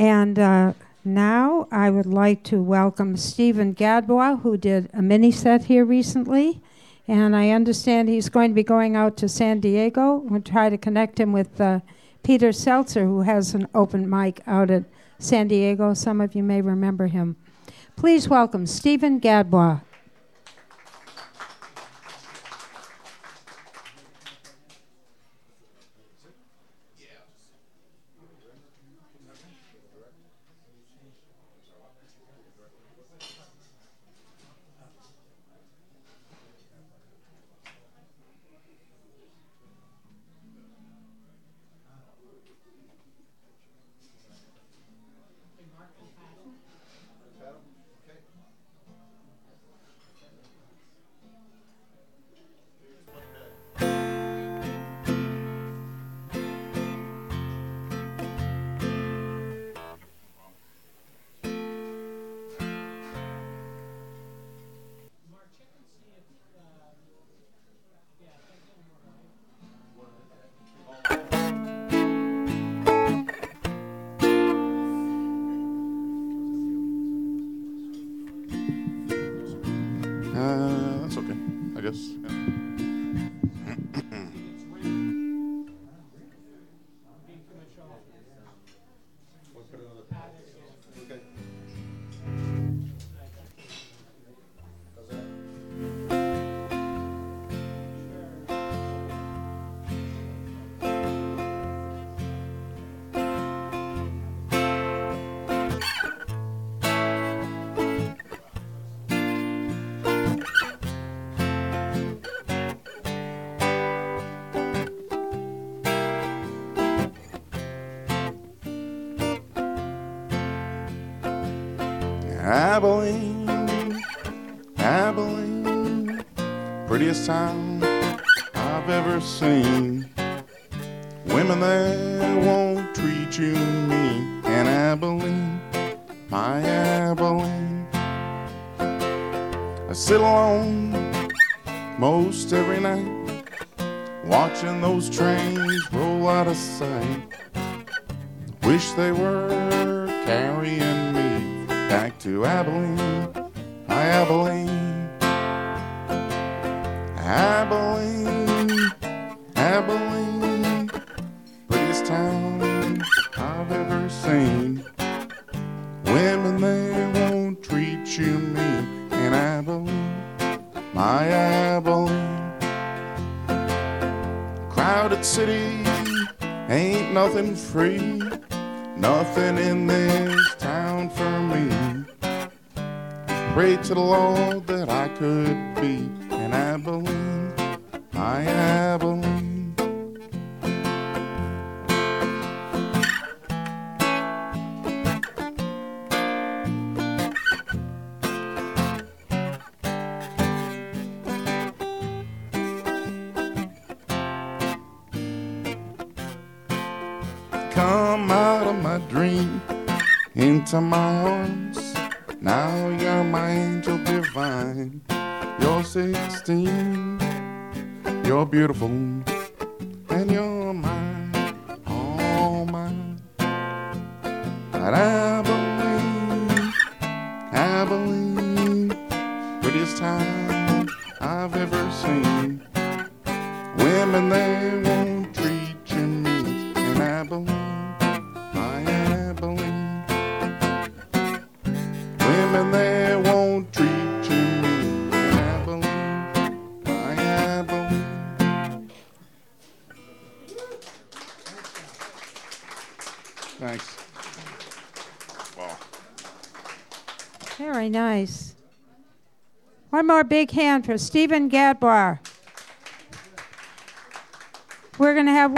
And now I would like to welcome Stephen Gadbois, who did a mini set here recently. And I understand he's going to be going out to San Diego. We'll try to connect him with Peter Seltzer, who has an open mic out at San Diego. Some of you may remember him. Please welcome Stephen Gadbois. That's okay, I guess. Abilene, prettiest town I've ever seen. Women there won't treat you mean. And Abilene, my Abilene, I sit alone most every night, watching those trains roll out of sight. Wish they were carrying me back to Abilene, my Abilene. Abilene, Abilene, prettiest town I've ever seen. Women there won't treat you mean. In Abilene, my Abilene. Crowded city, ain't nothing free, nothing in this town for me. Pray to the Lord that I could be in Abilene, my Abilene. Come out of my dream, into my arms. Now you're my angel divine. You're 16, you're beautiful, and you're mine, all mine. At Abilene, Abilene, prettiest town I've ever seen. Women there won't treat you mean. In Abilene, my Abilene. Women there won't treat you mean. In Abilene, my Abilene. Thanks. Wow. Very nice. One more big hand for Stephen Gadbois. We're going to have